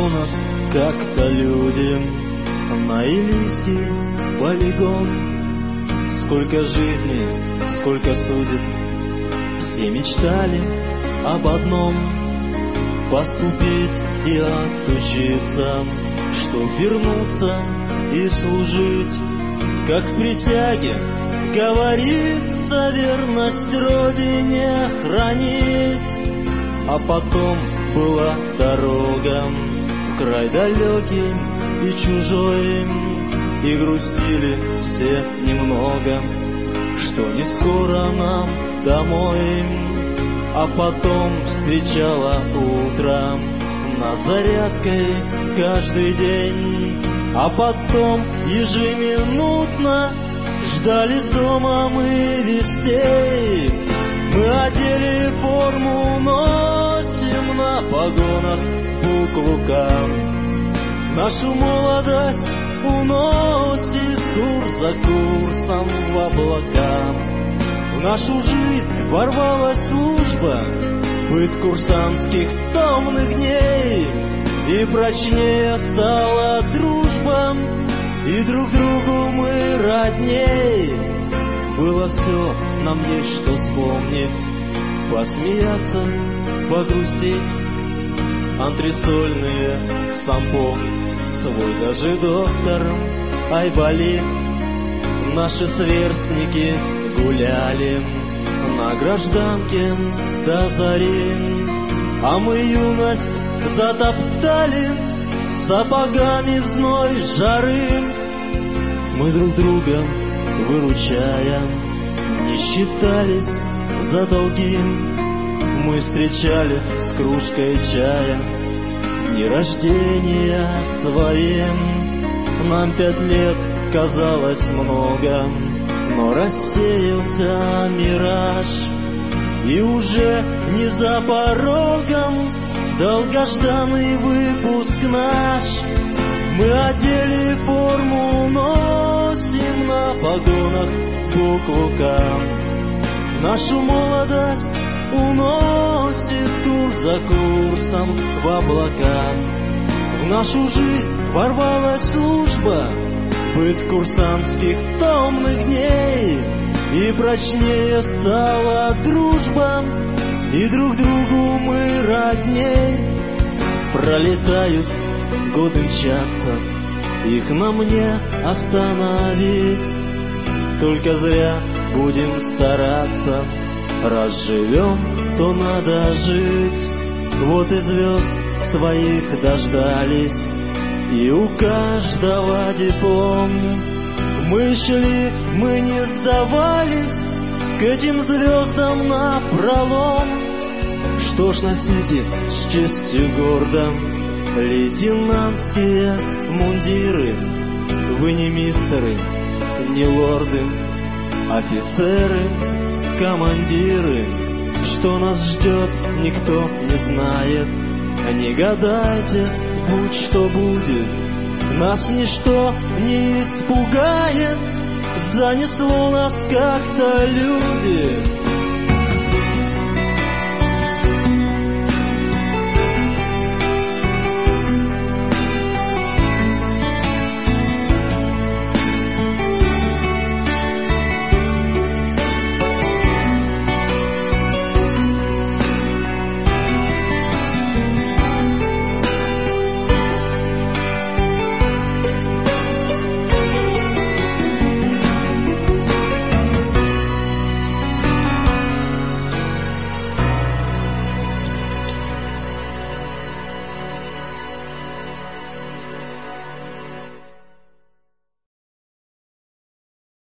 что нас как-то люди на Илийский полигон. Сколько жизней, сколько судеб, все мечтали об одном — поступить и отучиться, чтоб вернуться и служить. Как в присяге говорится, верность Родине хранить. А потом была дорога в край далекий и чужой, и грустили все немного, что не скоро нам домой. А потом встречала утро на зарядкой каждый день, а потом ежеминутно ждали с дома мы вестей. Мы одели форму, носим на погонах букву К. Нашу молодость уносит курс за курсом в облака. В нашу жизнь ворвалась служба, быт курсантских томных дней, и прочнее стала дружба, и друг другу мы родней. Было все, нам есть что вспомнить, посмеяться, погрустить. Антресольные сампо, свой даже доктор Айболит. Наши сверстники гуляли на гражданке до зари, а мы юность затоптали сапогами в зной жары. Мы друг друга выручая не считались за долги. Мы встречали с кружкой чая дни рождения своим. Нам 5 лет казалось много, но рассеялся мираж, и уже не за порогом долгожданный выпуск наш. Мы одели форму, носим на погонах букву К. Нашу молодость уносит курс за курсом в облака. В нашу жизнь ворвалась служба, быт курсантских томных дней, и прочнее стала дружба, и друг другу мы родней. Пролетают годы, мчатся, их нам не остановить. Только зря будем стараться, раз живем, то надо жить. Вот и звезд своих дождались, и у каждого диплом. Мы шли, мы не сдавались, к этим звездам напролом. Что ж, носите с честью гордо лейтенантские мундиры. Вы не мистеры, не лорды, офицеры, командиры. Что нас ждет, никто не знает. Не гадайте, будь что будет, нас ничто не испугает. Занесло нас как-то люди